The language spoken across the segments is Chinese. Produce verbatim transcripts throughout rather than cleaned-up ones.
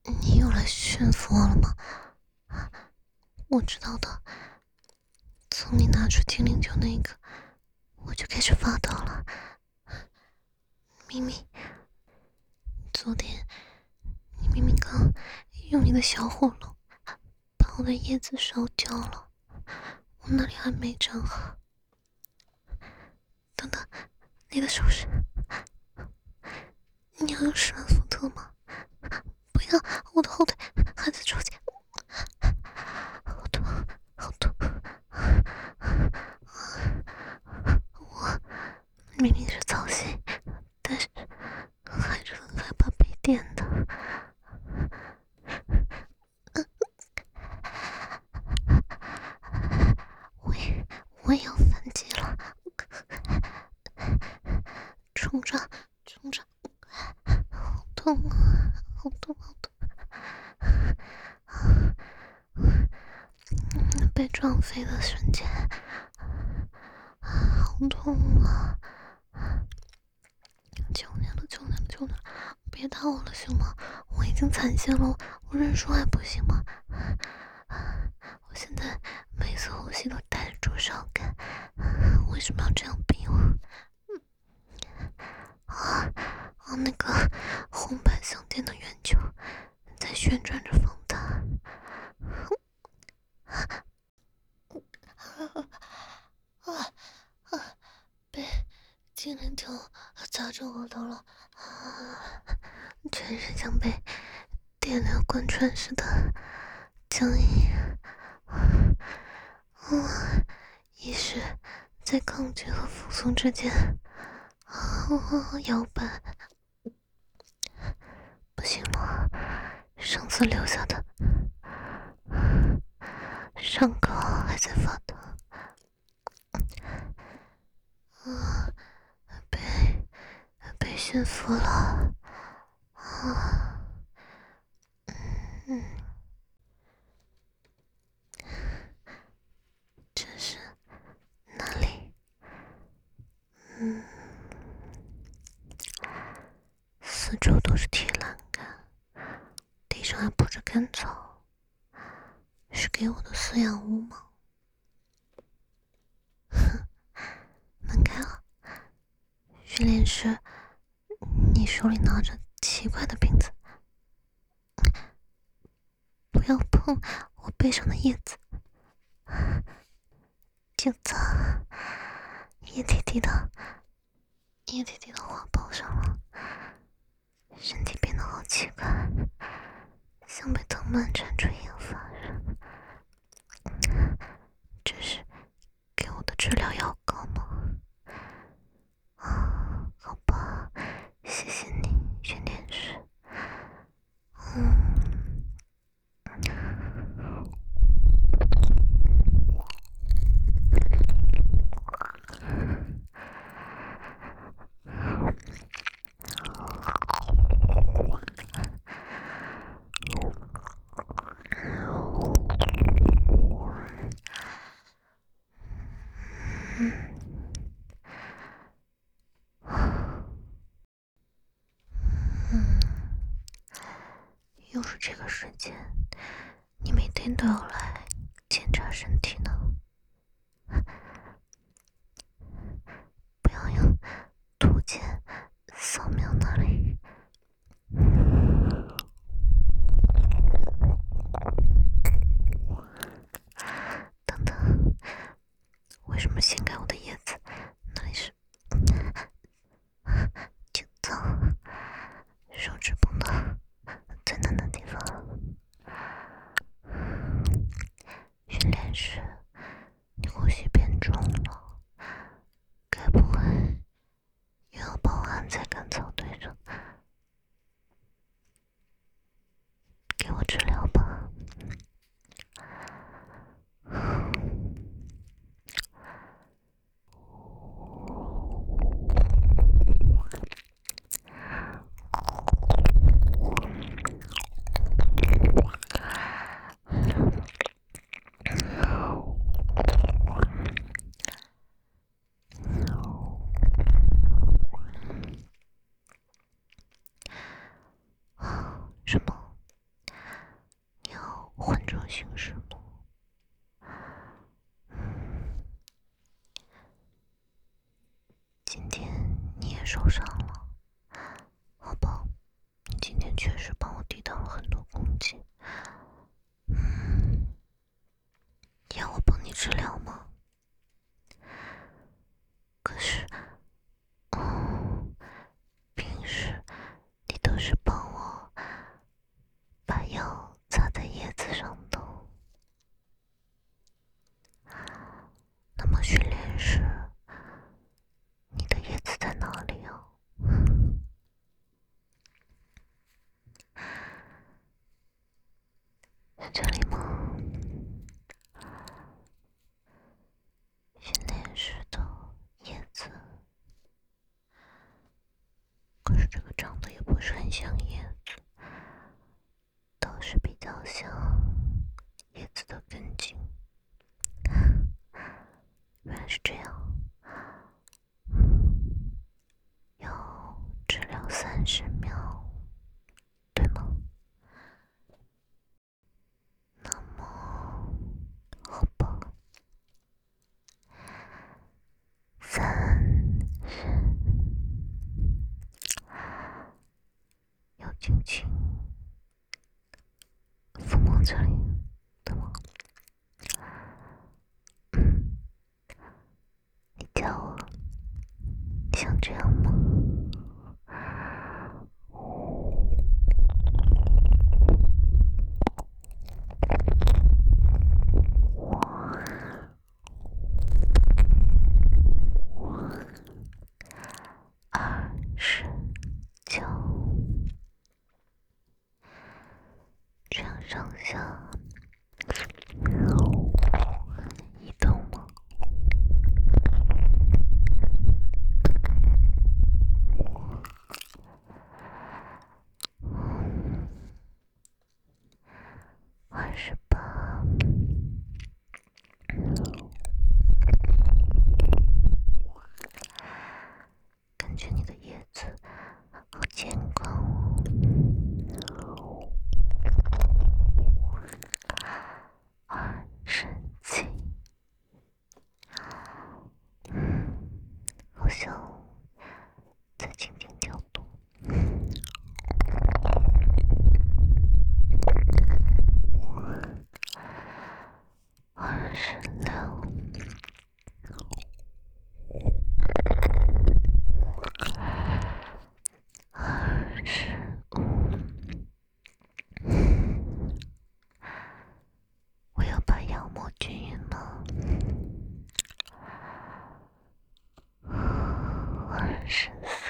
你又来驯服我了吗？我知道的，从你拿出精灵球那一刻，我就开始发抖了。明明，昨天你明明刚用你的小火龙把我的叶子烧焦了，我那里还没长好。等等，你的手势，你要用史兰福特吗？不要，我的后腿还在抽筋，好痛，好痛！我明明是操心，但是还是很害怕被电的。我也我也要反击了，冲上冲上，好痛啊，好痛好痛！被撞飞的瞬间，好痛啊！求你了，求你了，求你了！别打我了，行吗？我已经残血了，我认输还不行吗？我现在每次呼吸都带着灼烧感，为什么要这样逼我？啊啊！那个红白相间的圆球在旋转着放大。啊啊！被精灵球砸着额头了，啊！全身像被电流贯穿似的僵硬。我意识在抗拒和服从之间啊摇摆。不行了，上次留下的伤口还在发疼。啊，被被驯服了。啊，嗯，这是哪里？嗯，四周都是铁栏杆，地上还铺着干草，是给我的饲养屋吗？哼，门开了，训练师，你手里拿着奇怪的瓶子，不要碰我背上的叶子，就脏，液体滴到液体滴到花苞上了，身体变得好奇怪，像被藤蔓缠住一样发热。这是给我的治疗药膏吗？啊，好吧，谢谢你，训练师。嗯。嗯，又是这个时间，你每天都要来检查身体呢。不要用图鉴扫描那里。等等，为什么掀开我的叶子，那里是就脏，手指碰到最嫩的地方。训练师，你呼吸变重了，该不会又要暴汗在干草堆上？给我治疗吧。什么？ 我心事了。嗯，今天你也受伤了，好吧？你今天确实帮我抵挡了很多攻击。嗯，要我帮你治疗吗？可是，哦，平时你都是帮我把药擦在叶子上的。那么训练时，你的叶子在哪里啊？是这里吗？训练时的叶子，可是这个长得也不是很像叶子，倒是比较像叶子的根茎。原来是这样。要治疗三十秒，对吗？那么，好吧，三十，要轻轻抚摸这里，对吗？嗯，你叫我像这样吗？二十九，这样上下移动吗？二十八，感觉你的叶子好健康哦。二十七，嗯，好像在轻轻跳动。二十六，二十五，我要把药抹均匀了。二十四，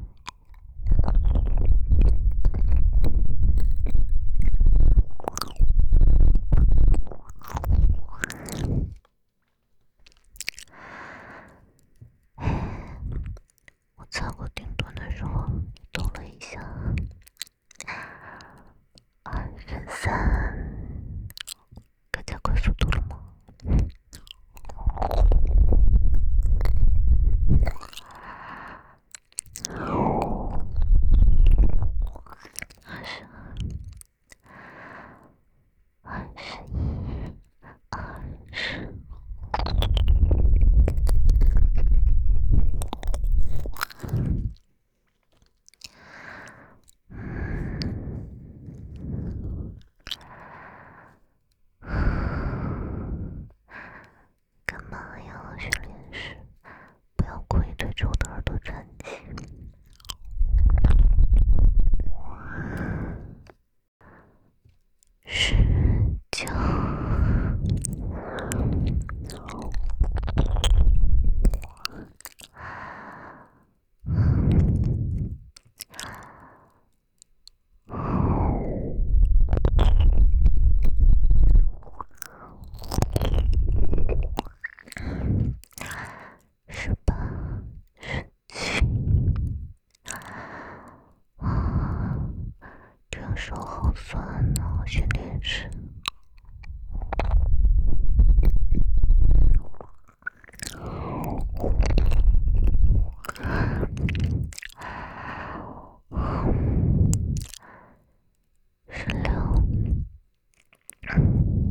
我擦过顶端的时候抖了一下。二十三，该加快速度了吗？二十二，二十一，二十。干嘛呀？训练时不要故意对着我的耳朵喘气。十九，十八，十七，啊，这样手好酸啊！训练时。十六，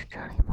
这里